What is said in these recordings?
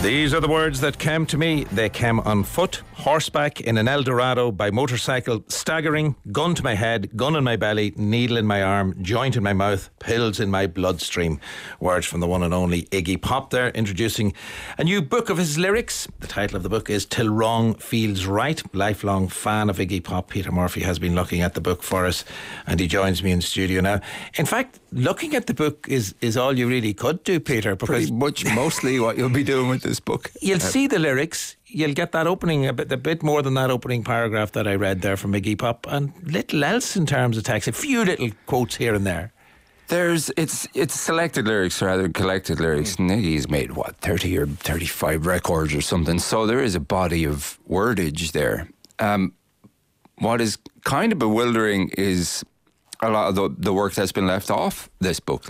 These are the words that came to me. They came on foot, horseback, in an Eldorado, by motorcycle, staggering, gun to my head, gun in my belly, needle in my arm, joint in my mouth, pills in my bloodstream. Words from the one and only Iggy Pop there, introducing a new book of his lyrics. The title of the book is Till Wrong Feels Right. Lifelong fan of Iggy Pop, Peter Murphy, has been looking at the book for us, and he joins me in studio now. In fact, looking at the book is all you really could do, Peter, because pretty much mostly what you'll be doing with this book. You'll see the lyrics, you'll get that opening, a bit more than that opening paragraph that I read there from Iggy Pop, and little else in terms of text, a few little quotes here and there. It's selected lyrics rather than collected lyrics. Iggy's made 30 or 35 records or something, so there is a body of wordage there. What is kind of bewildering is a lot of the work that's been left out of this book.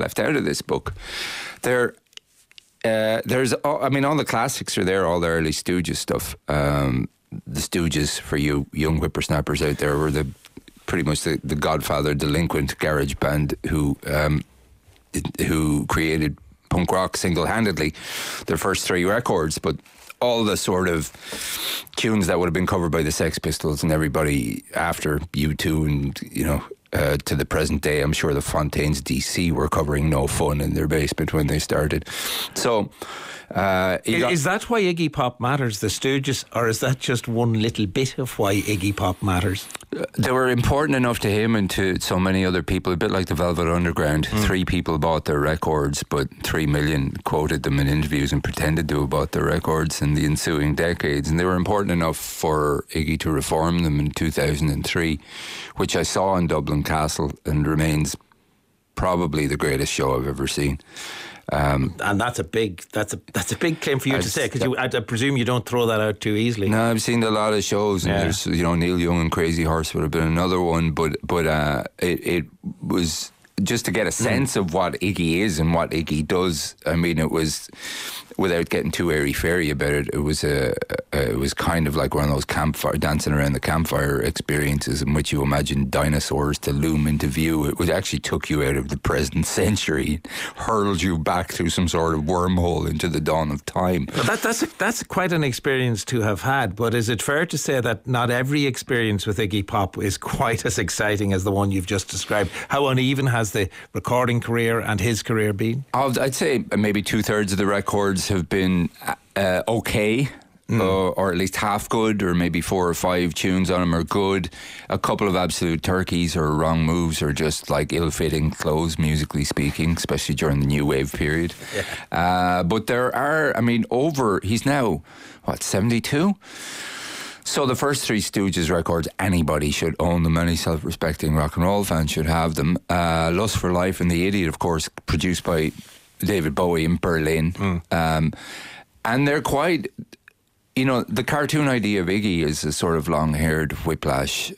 There's all the classics are there, all the early Stooges stuff. The Stooges, for you young whippersnappers out there, were pretty much the Godfather delinquent garage band who created punk rock single-handedly. Their first 3 records, but all the sort of tunes that would have been covered by the Sex Pistols and everybody after U2 and to the present day, I'm sure the Fontaines DC were covering No Fun in their basement when they started. So is that why Iggy Pop matters, the Stooges, or is that just one little bit of why Iggy Pop matters? They were important enough to him and to so many other people, a bit like the Velvet Underground. 3 people bought their records, but 3 million quoted them in interviews and pretended to have bought their records in the ensuing decades. And they were important enough for Iggy to reform them in 2003, which I saw in Dublin Castle and remains probably the greatest show I've ever seen. And that's a big claim for you to say, because I presume you don't throw that out too easily. No, I've seen a lot of shows, and there's Neil Young and Crazy Horse would have been another one, but it was just to get a sense of what Iggy is and what Iggy does. I mean, it was, without getting too airy-fairy about it, it was kind of like one of those dancing around the campfire experiences in which you imagine dinosaurs to loom into view. It actually took you out of the present century, hurled you back through some sort of wormhole into the dawn of time. Well, that's quite an experience to have had, but is it fair to say that not every experience with Iggy Pop is quite as exciting as the one you've just described? How uneven has the recording career and his career been? I'd say maybe 2/3 of the records have been okay, or at least half good, or maybe 4 or 5 tunes on them are good. A couple of absolute turkeys or wrong moves, or just like ill-fitting clothes, musically speaking, especially during the new wave period. But there are, he's now 72? So the first 3 Stooges records, anybody should own them. Any self-respecting rock and roll fan should have them. Lust for Life and The Idiot, of course, produced by David Bowie in Berlin. And they're quite, the cartoon idea of Iggy is a sort of long-haired whiplash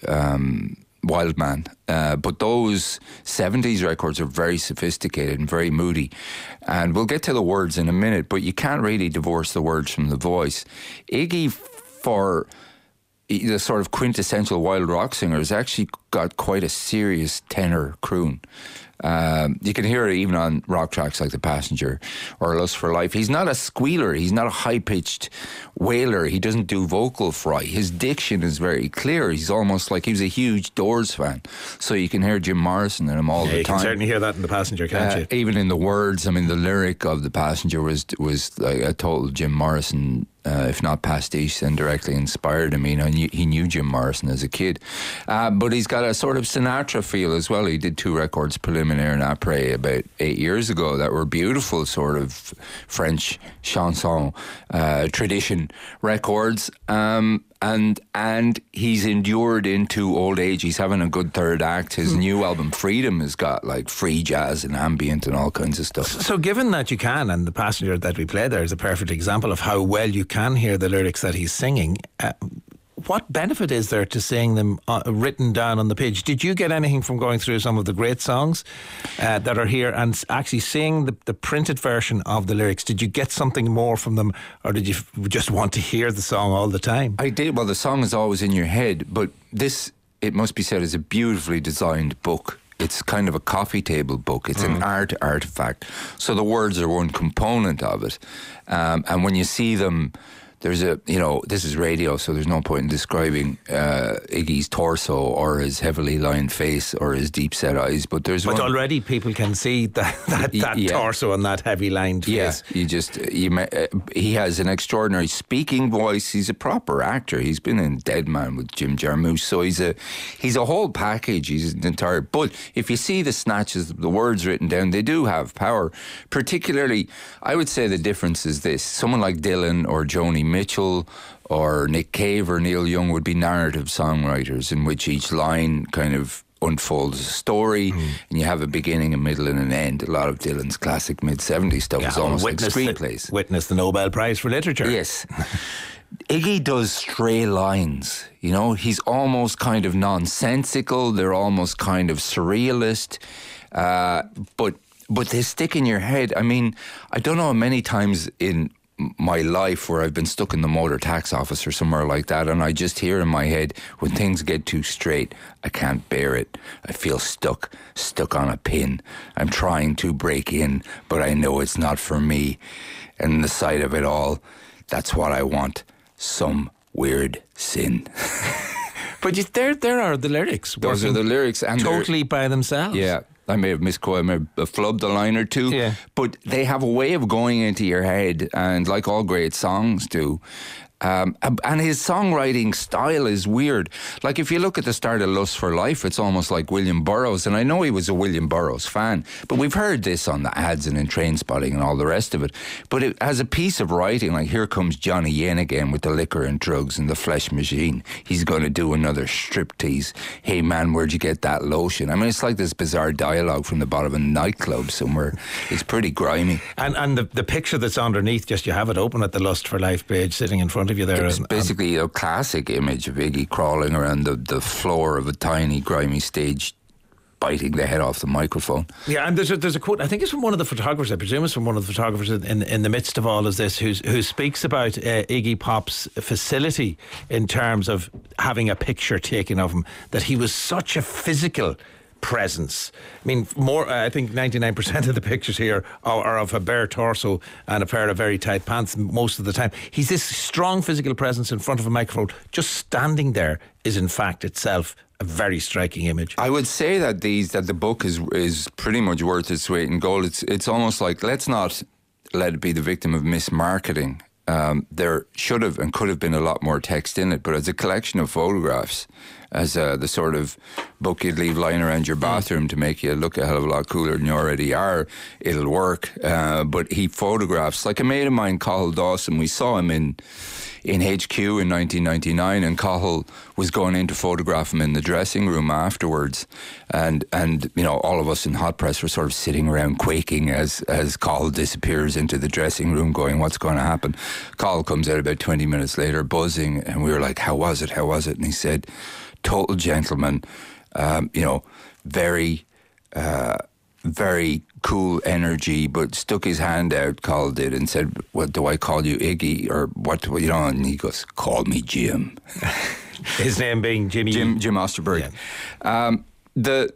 wild man. But those 70s records are very sophisticated and very moody. And we'll get to the words in a minute, but you can't really divorce the words from the voice. Iggy, for the sort of quintessential wild rock singer, has actually got quite a serious tenor croon. You can hear it even on rock tracks like The Passenger or Lust for Life. He's not a squealer. He's not a high-pitched wailer. He doesn't do vocal fry. His diction is very clear. He's almost like he was a huge Doors fan. So you can hear Jim Morrison in him all the time. You can certainly hear that in The Passenger, can't you? Even in the words, the lyric of The Passenger was like a total Jim Morrison, if not pastiche, then directly inspired him. He knew Jim Morrison as a kid. But he's got a sort of Sinatra feel as well. He did 2 records, Preliminaire and Après, about 8 years ago, that were beautiful sort of French chanson tradition records. And he's endured into old age. He's having a good third act. His new album, Freedom, has got like free jazz and ambient and all kinds of stuff. So given that you can, and The Passenger that we played there is a perfect example of how well you can hear the lyrics that he's singing, what benefit is there to seeing them written down on the page? Did you get anything from going through some of the great songs that are here and actually seeing the printed version of the lyrics? Did you get something more from them, or did you just want to hear the song all the time? I did. Well, the song is always in your head, but this, it must be said, is a beautifully designed book. it's kind of a coffee table book. It's an artifact. So the words are one component of it. And when you see them, there's this is radio, so there's no point in describing Iggy's torso or his heavily lined face or his deep set eyes. But already people can see that torso and that heavy lined face. He has an extraordinary speaking voice. He's a proper actor. He's been in Dead Man with Jim Jarmusch, so he's a whole package. He's an entire. But if you see the snatches, the words written down, they do have power. Particularly, I would say the difference is this: someone like Dylan or Joni Mitchell or Nick Cave or Neil Young would be narrative songwriters in which each line kind of unfolds a story and you have a beginning, a middle and an end. A lot of Dylan's classic mid-70s stuff is almost like screenplays. Witness the Nobel Prize for Literature. Yes. Iggy does stray lines, he's almost kind of nonsensical, they're almost kind of surrealist, but they stick in your head. I mean, I don't know how many times in my life where I've been stuck in the motor tax office or somewhere like that, and I just hear in my head, when things get too straight, I can't bear it. I feel stuck on a pin. I'm trying to break in, but I know it's not for me. And the sight of it all, that's what I want. Some weird sin. But there are the lyrics. Those are the lyrics. And totally by themselves. Yeah. I may have misquoted, I may have flubbed a line or two, but they have a way of going into your head, and like all great songs do. And his songwriting style is weird. Like if you look at the start of Lust for Life, it's almost like William Burroughs, and I know he was a William Burroughs fan, but we've heard this on the ads and in Trainspotting and all the rest of it. But it has a piece of writing, like here comes Johnny Yen again with the liquor and drugs and the flesh machine. He's going to do another striptease. Hey man, where'd you get that lotion? I mean, it's like this bizarre dialogue from the bottom of a nightclub somewhere. It's pretty grimy. And the picture that's underneath, just you have it open at the Lust for Life page sitting in front of you there. It's basically a classic image of Iggy crawling around the floor of a tiny, grimy stage, biting the head off the microphone. Yeah, and there's a quote, I think it's from one of the photographers, I presume it's from one of the photographers in the midst of all of this, who speaks about Iggy Pop's facility in terms of having a picture taken of him, that he was such a physical presence. I mean, I think 99% of the pictures here are of a bare torso and a pair of very tight pants most of the time. He's this strong physical presence in front of a microphone. Just standing there is in fact itself a very striking image. I would say that the book is pretty much worth its weight in gold. It's almost like, let's not let it be the victim of mismarketing. There should have and could have been a lot more text in it, but as a collection of photographs, as the sort of book you'd leave lying around your bathroom to make you look a hell of a lot cooler than you already are, it'll work. But he photographs, like a mate of mine, Cathal Dawson, we saw him in HQ in 1999, and Cathal was going in to photograph him in the dressing room afterwards, and all of us in Hot Press were sort of sitting around quaking as Cathal disappears into the dressing room, going, what's going to happen? Cathal comes out about 20 minutes later buzzing, and we were like, how was it? And he said, total gentleman, very very cool energy, but stuck his hand out, Cathal did, and said, what do I call you, Iggy? Or what, and he goes, call me Jim. His name being Jimmy. Jim Osterberg. Yeah.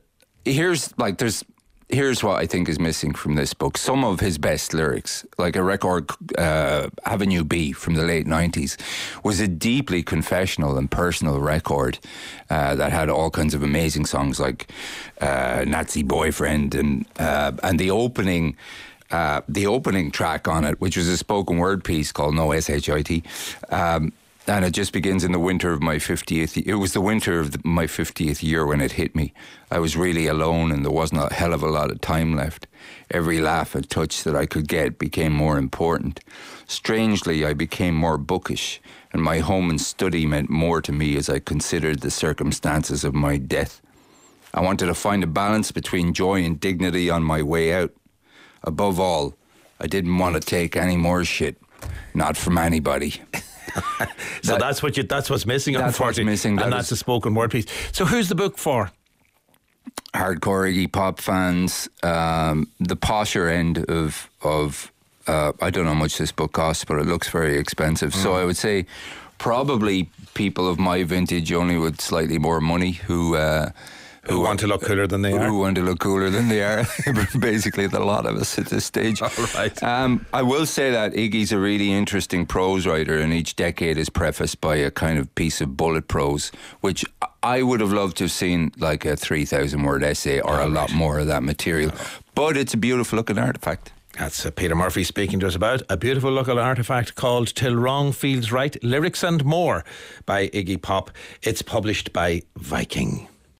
Here's what I think is missing from this book. Some of his best lyrics, like a record, Avenue B from the late 90s, was a deeply confessional and personal record that had all kinds of amazing songs like Nazi Boyfriend and the opening track on it, which was a spoken word piece called No S-H-I-T. And it just begins in the winter of my 50th. It was the winter of my 50th year when it hit me. I was really alone and there wasn't a hell of a lot of time left. Every laugh and touch that I could get became more important. Strangely, I became more bookish, and my home and study meant more to me as I considered the circumstances of my death. I wanted to find a balance between joy and dignity on my way out. Above all, I didn't want to take any more shit. Not from anybody. So that's what's missing, that's what's missing, and that's a spoken word piece. So who's the book for? Hardcore Iggy Pop fans, the posher end of I don't know how much this book costs, but it looks very expensive. So I would say probably people of my vintage, only with slightly more money, who Who want to look cooler than they are. Who want to look cooler than they are. Basically, the lot of us at this stage. All right. I will say that Iggy's a really interesting prose writer, and each decade is prefaced by a kind of piece of bullet prose, which I would have loved to have seen like a 3,000-word essay or a lot more of that material. But it's a beautiful looking artefact. That's Peter Murphy speaking to us about a beautiful local artefact called Till Wrong Feels Right, Lyrics and More by Iggy Pop. It's published by Viking.